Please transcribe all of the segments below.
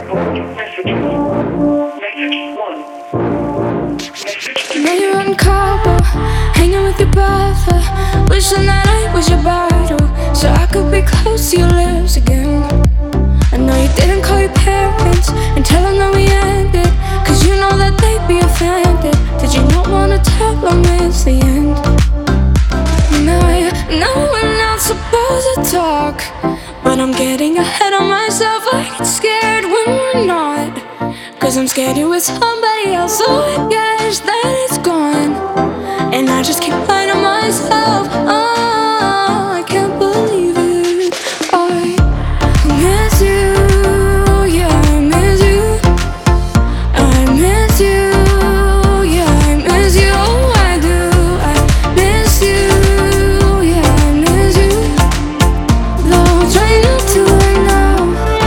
Now you're on Cabo, hanging with your brother, wishing that I was your bottle, so I could be close to your lips again. I know you didn't call your parents and tell them that we ended, cause you know that they'd be offended. Did you not wanna tell them it's the end? No, we're not supposed to talk, but I'm getting ahead of myself. I get scared when we're not, cause I'm scared you're with somebody else. So I guess that it's gone, and I just keep lying to myself. Oh, I can't believe it. I miss you, yeah, I miss you. I miss you, yeah, I miss you. Oh, I do, I miss you, yeah, I miss you. Though I try not to right now.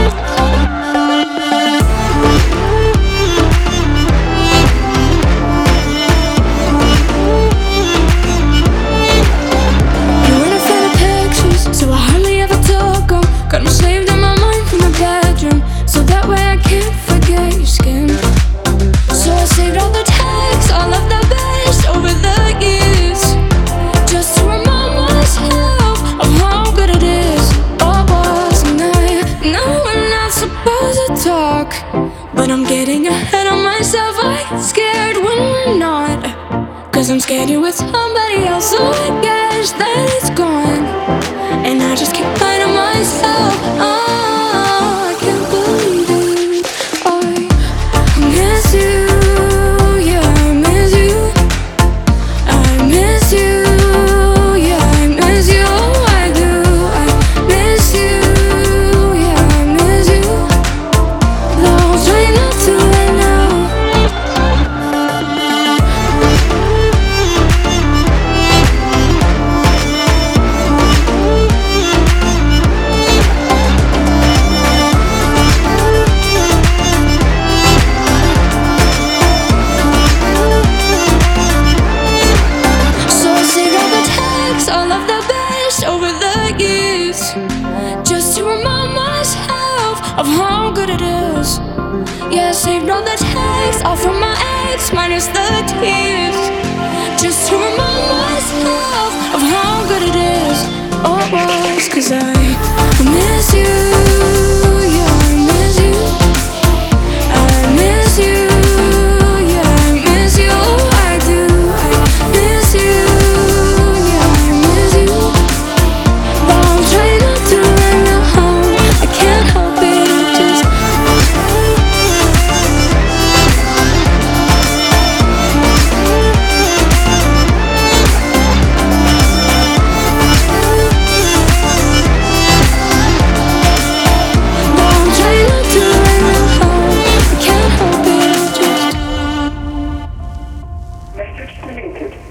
You weren't a fan of pictures, so I hardly ever took them. Got them saved in my mind from the bedroom, so that way I can't forget your skin. So I saved all the texts, all of the best over the years, just to remind myself of how good it is. All was night. No, we're not supposed to talk, but I'm getting ahead of myself. I get scared when we're not, cause I'm scared you're with somebody else. So I guess that it's gone, and I just keep lying to myself. Oh, I can't believe it. I miss you, yeah, I miss you. I miss you, yeah, I miss you. Oh, I do, I miss you, yeah, I miss you. Though I'm trying not to right now. So I saved all the texts, all of the best over the years, just to remind myself of how good it is. Yeah, I saved all the texts, all from my ex, minus the tears, just to remind myself of how good it is. Oh, it was, cause I miss you, yeah, I miss you. I miss you, yeah, I miss you. Oh, I do, I miss you, yeah, I miss you. But I'm trying not to right now. I can't help it, I just But I'm trying not to right now. I can't help it, I just Message deleted.